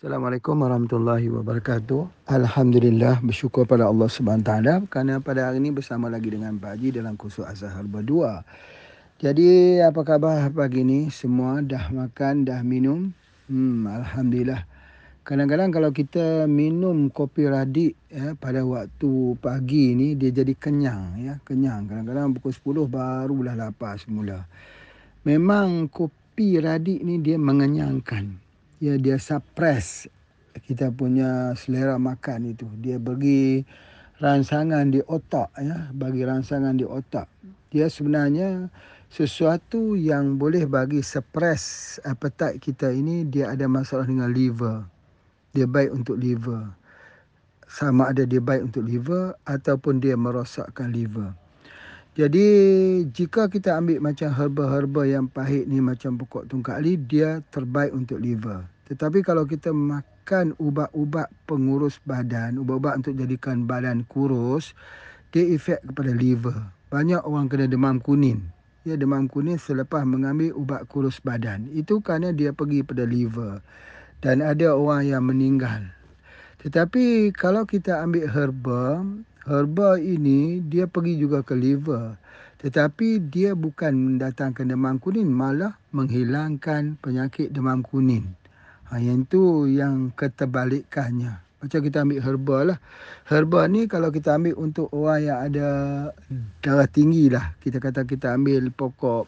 Assalamualaikum warahmatullahi wabarakatuh. Alhamdulillah, bersyukur pada Allah Subhanahu taala kerana pada hari ini bersama lagi dengan Pak Haji dalam kursus Azhar berdua. Jadi apa khabar pagi ni? Semua dah makan, dah minum? Alhamdulillah. Kadang-kadang kalau kita minum kopi radik pada waktu pagi ni dia jadi kenyang ya, kenyang. Kadang-kadang pukul 10 barulah lapar semula. Memang kopi radik ni dia mengenyangkan. Ya, dia suppress kita punya selera makan itu. Dia bagi rangsangan di otak ya, bagi rangsangan di otak. Dia sebenarnya sesuatu yang boleh bagi suppress appetite kita ini, dia ada masalah dengan liver. Dia baik untuk liver. Sama ada dia baik untuk liver ataupun dia merosakkan liver. Jadi jika kita ambil macam herba-herba yang pahit ni macam pokok tungkak ali, dia terbaik untuk liver. Tetapi kalau kita makan ubat-ubat pengurus badan, ubat-ubat untuk jadikan badan kurus, dia efek kepada liver. Banyak orang kena demam kuning. Ya, demam kuning selepas mengambil ubat kurus badan. Itu kerana dia pergi pada liver. Dan ada orang yang meninggal. Tetapi kalau kita ambil herba, herba ini dia pergi juga ke liver. Tetapi dia bukan mendatangkan demam kuning, malah menghilangkan penyakit demam kuning. Yang itu yang keterbalikannya. Macam kita ambil herba lah. Herba ni kalau kita ambil untuk orang yang ada darah tinggi lah. Kita kata kita ambil pokok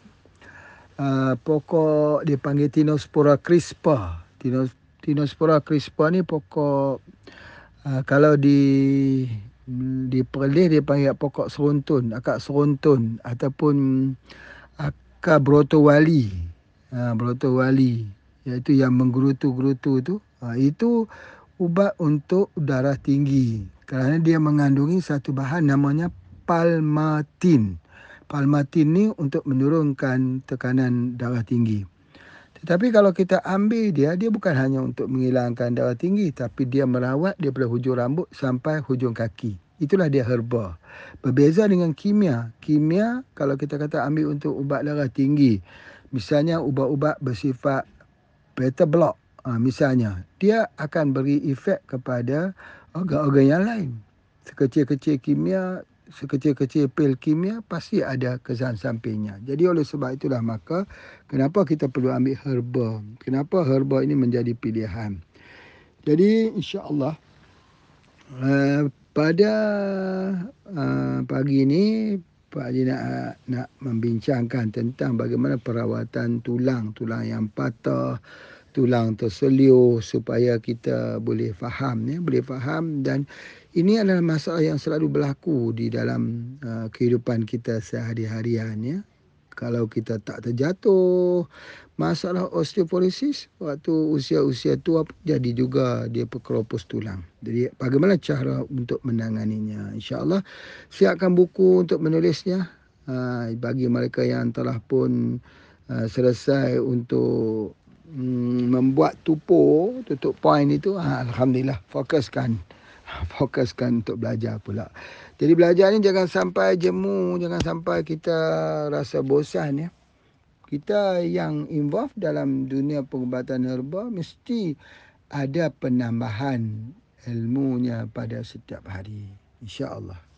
dia panggil Tinospora crispa. Tinospora crispa ni pokok kalau di Perlis dia panggil pokok seruntun, akak seruntun ataupun akar brotowali. Brotowali iaitu yang menggerutu-gerutu tu. Itu ubat untuk darah tinggi kerana dia mengandungi satu bahan namanya palmatin. Palmatin ni untuk menurunkan tekanan darah tinggi. Tetapi kalau kita ambil dia bukan hanya untuk menghilangkan darah tinggi, tapi dia merawat daripada hujung rambut sampai hujung kaki. Itulah dia herba. Berbeza dengan kimia. Kimia kalau kita kata ambil untuk ubat darah tinggi, misalnya ubat-ubat bersifat beta block, misalnya, dia akan beri efek kepada organ-organ yang lain. Sekecil-kecil kimia, sekecil-kecil pil kimia pasti ada kesan sampingnya. Jadi oleh sebab itulah maka kenapa kita perlu ambil herba. Kenapa herba ini menjadi pilihan. Jadi insya-Allah pada pagi ini Pak Haji nak membincangkan tentang bagaimana perawatan tulang yang patah, tulang terseliuh supaya kita boleh faham dan ini adalah masalah yang selalu berlaku di dalam kehidupan kita sehari-harian ya. Kalau kita tak terjatuh, masalah osteoporosis waktu usia-usia tua jadi juga dia perkeropos tulang. Jadi bagaimana cara untuk menanganinya? InsyaAllah siapkan buku untuk menulisnya. Bagi mereka yang telah pun selesai untuk membuat tutup poin itu, alhamdulillah, fokuskan untuk belajar pula. Jadi belajar ni jangan sampai jemu, jangan sampai kita rasa bosan ya. Kita yang involved dalam dunia pengubatan herba mesti ada penambahan ilmunya pada setiap hari, insya-Allah.